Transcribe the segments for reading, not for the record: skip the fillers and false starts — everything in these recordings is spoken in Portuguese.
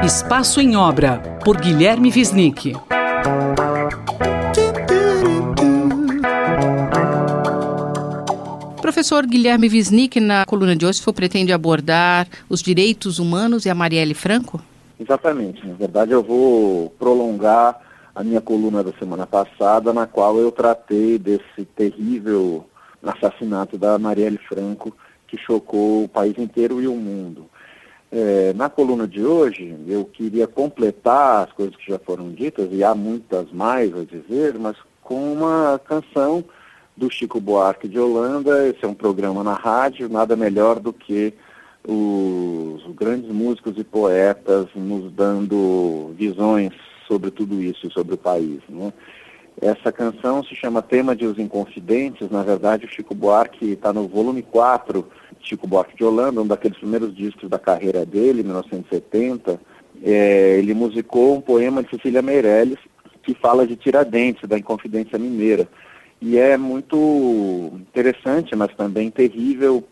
Espaço em Obra, por Guilherme Wisnik. Professor Guilherme Wisnik, na coluna de hoje, o senhor pretende abordar os direitos humanos e a Marielle Franco? Exatamente. Na verdade, eu vou prolongar a minha coluna da semana passada, na qual eu tratei desse terrível assassinato da Marielle Franco, que chocou o país inteiro e o mundo. Na coluna de hoje, eu queria completar as coisas que já foram ditas, e há muitas mais a dizer, mas com uma canção do Chico Buarque de Holanda. Esse é um programa na rádio, nada melhor do que os grandes músicos e poetas nos dando visões sobre tudo isso, sobre o país, né? Essa canção se chama Tema de Os Inconfidentes. Na verdade, o Chico Buarque está no volume 4, Chico Buarque de Holanda, um daqueles primeiros discos da carreira dele, 1970. Ele musicou um poema de Cecília Meirelles, que fala de Tiradentes, da Inconfidência Mineira. E é muito interessante, mas também terrível,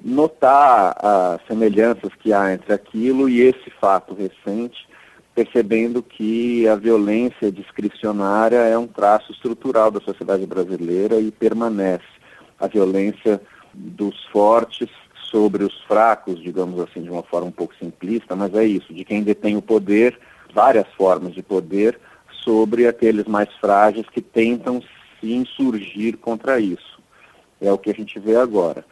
notar as semelhanças que há entre aquilo e esse fato recente, percebendo que a violência discricionária é um traço estrutural da sociedade brasileira e permanece. A violência dos fortes sobre os fracos, digamos assim, de uma forma um pouco simplista, mas é isso, de quem detém o poder, várias formas de poder, sobre aqueles mais frágeis que tentam se insurgir contra isso. É o que a gente vê agora.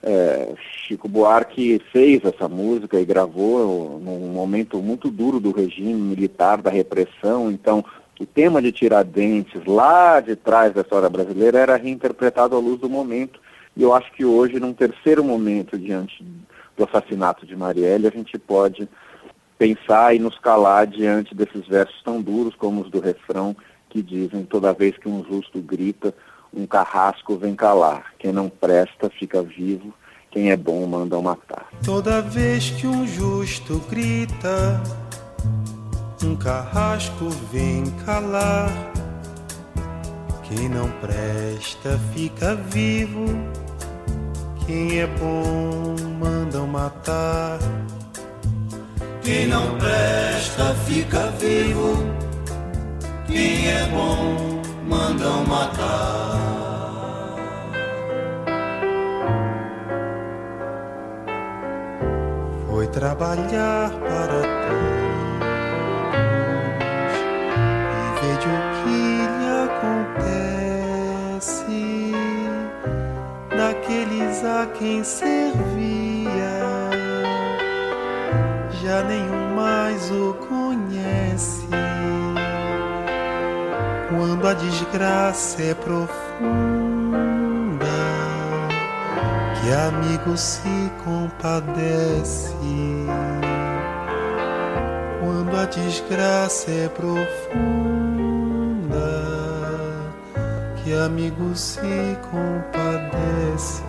Chico Buarque fez essa música e gravou num momento muito duro do regime militar, da repressão. Então, o tema de Tiradentes, lá de trás da história brasileira, era reinterpretado à luz do momento. E eu acho que hoje, num terceiro momento, diante do assassinato de Marielle, a gente pode pensar e nos calar diante desses versos tão duros como os do refrão, que dizem: toda vez que um justo grita, um carrasco vem calar. Quem não presta fica vivo, quem é bom mandam matar. Toda vez que um justo grita, um carrasco vem calar. Quem não presta fica vivo, quem é bom mandam matar. Quem não presta fica vivo, quem é bom mandam matar. Foi trabalhar para todos e veja o que lhe acontece daqueles a quem servia, já nenhum mais o conhece. Quando a desgraça é profunda, que amigo se compadece. Quando a desgraça é profunda, que amigo se compadece.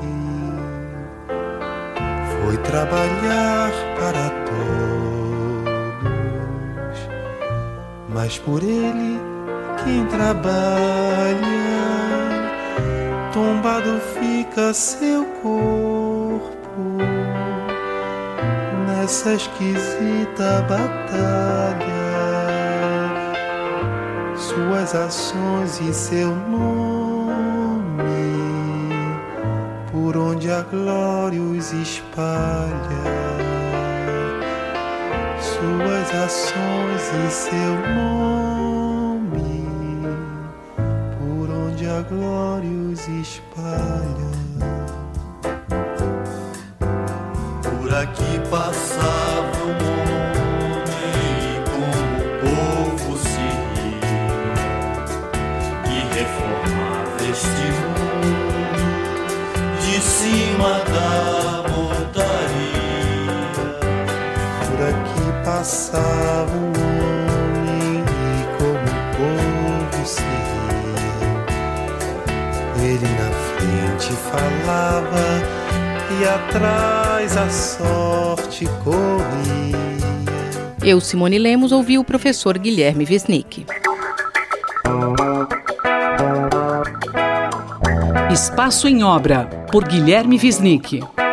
Foi trabalhar para todos, mas por ele quem trabalha, tombado fica seu corpo nessa esquisita batalha. Suas ações e seu nome, por onde a glória os espalha. Suas ações e seu nome, a glória os espalha. Por aqui passava um homem e como o povo se ria e reformava este mundo de cima da montaria. Por aqui passava um homem e como o povo se ria. Ele na frente falava e atrás a sorte corria. Eu, Simone Lemos, ouvi o professor Guilherme Wisnik. Espaço em Obra, por Guilherme Wisnik.